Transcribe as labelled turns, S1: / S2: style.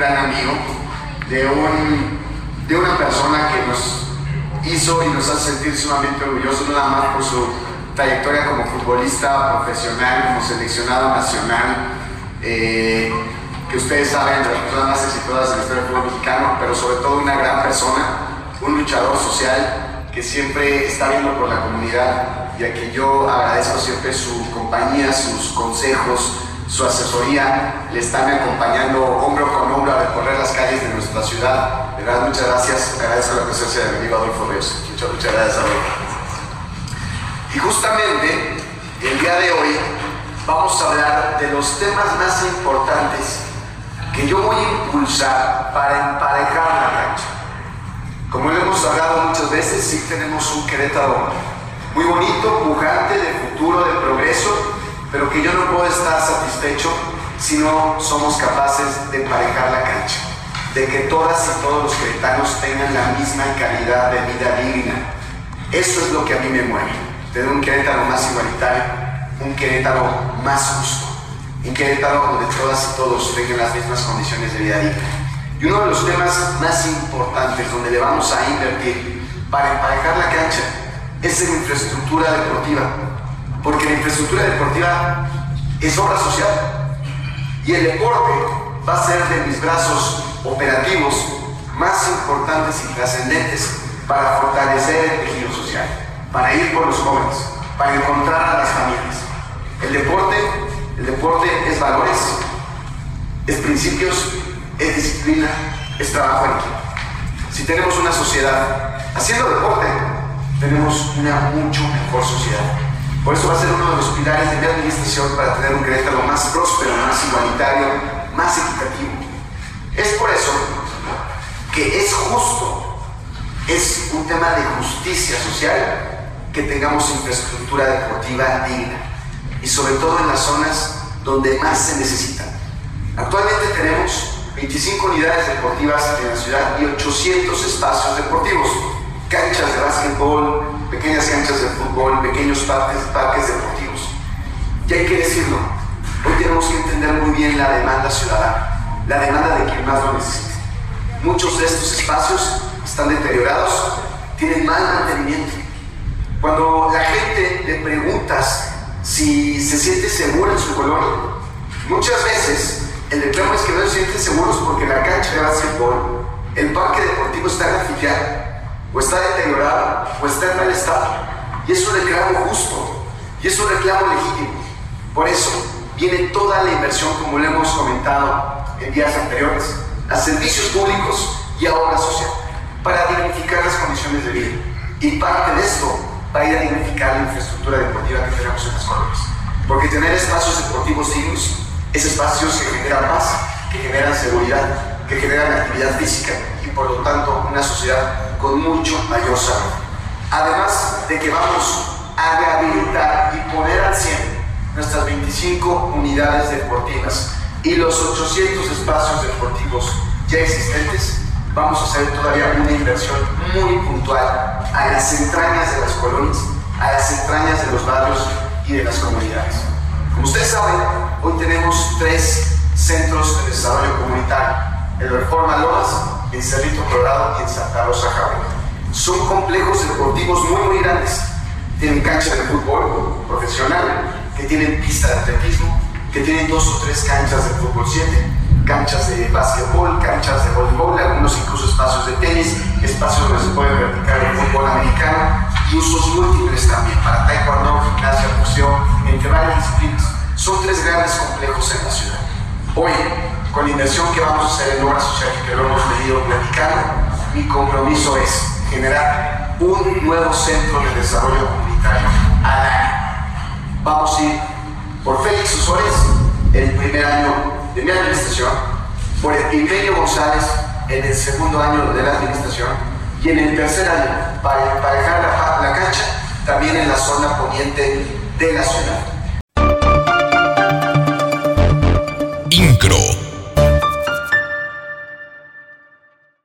S1: gran amigo, de una persona que nos hizo y nos hace sentir sumamente orgullosos, no nada más por su trayectoria como futbolista profesional, como seleccionado nacional, que ustedes saben, de las personas más exitosas en la historia del fútbol mexicano, pero sobre todo una gran persona, un luchador social que siempre está viendo por la comunidad y a quien yo agradezco siempre su compañía, sus consejos, su asesoría. Le están acompañando hombro con hombro a recorrer las calles de nuestra ciudad. De verdad, muchas gracias. Agradezco la presencia de mi amigo Adolfo Ríos. Muchas gracias, Adolfo. Y justamente el día de hoy vamos a hablar de los temas más importantes que yo voy a impulsar para emparejar la cancha. Como lo hemos hablado muchas veces, sí tenemos un Querétaro muy bonito, pujante, de futuro, de progreso, pero que yo no puedo estar satisfecho si no somos capaces de emparejar la cancha, de que todas y todos los queretanos tengan la misma calidad de vida digna. Eso es lo que a mí me mueve, tener un Querétaro más igualitario, un Querétaro más justo, un Querétaro donde todas y todos tengan las mismas condiciones de vida digna. Y uno de los temas más importantes donde le vamos a invertir para emparejar la cancha es en infraestructura deportiva, porque la infraestructura deportiva es obra social y el deporte va a ser de mis brazos operativos más importantes y trascendentes para fortalecer el tejido social, para ir por los jóvenes, para encontrar a las familias. El deporte es valores, es principios, es disciplina, es trabajo en equipo. Si tenemos una sociedad haciendo deporte, tenemos una mucho mejor sociedad. Por eso va a ser uno de los pilares de mi administración para tener un Querétaro más próspero, más igualitario, más equitativo. Es por eso que es justo, es un tema de justicia social que tengamos infraestructura deportiva digna y sobre todo en las zonas donde más se necesitan. Actualmente tenemos 25 unidades deportivas en la ciudad y 800 espacios deportivos, canchas de básquetbol, pequeñas canchas de fútbol, pequeños parques deportivos. Y hay que decirlo, hoy tenemos que entender muy bien la demanda ciudadana, la demanda de quien más lo necesita. Muchos de estos espacios están deteriorados, tienen mal mantenimiento. Cuando la gente le preguntas si se siente segura en su colonia, muchas veces el reclamo es que no se sienten seguros porque la cancha de básquetbol, el parque deportivo está grafiteado, o está deteriorado, o está en mal estado. Y es un reclamo justo, y es un reclamo legítimo. Por eso viene toda la inversión, como lo hemos comentado en días anteriores, a servicios públicos y a obra social, para dignificar las condiciones de vida. Y parte de esto va a ir a dignificar la infraestructura deportiva que tenemos en las colonias. Porque tener espacios deportivos dignos es espacios que generan paz, que generan seguridad, que generan actividad física y por lo tanto una sociedad con mucho mayor salud. Además de que vamos a rehabilitar y poner al 100 nuestras 25 unidades deportivas y los 800 espacios deportivos ya existentes, vamos a hacer todavía una inversión muy puntual a las entrañas de las colonias, a las entrañas de los barrios y de las comunidades. Como ustedes saben, hoy tenemos 3 centros de desarrollo comunitario: el Reforma Lomas, en Cerrito Colorado y en Santa Rosa, Jauregui. Son complejos deportivos muy grandes. Tienen cancha de fútbol profesional, que tienen pista de atletismo, que tienen 2 o 3 canchas de fútbol 7, canchas de básquetbol, canchas de voleibol, algunos incluso espacios de tenis, espacios donde se puede practicar el fútbol americano y usos múltiples también para taekwondo, gimnasia, boxeo, entre varias disciplinas. Son 3 grandes complejos en la ciudad. Hoy, con la inversión que vamos a hacer en obra social y que lo hemos venido platicando, mi compromiso es generar un nuevo centro de desarrollo comunitario al año. Vamos a ir por Félix Osores en el primer año de mi administración, por Epigmenio González en el segundo año de la administración y en el tercer año para emparejar la cancha también en la zona poniente de la ciudad.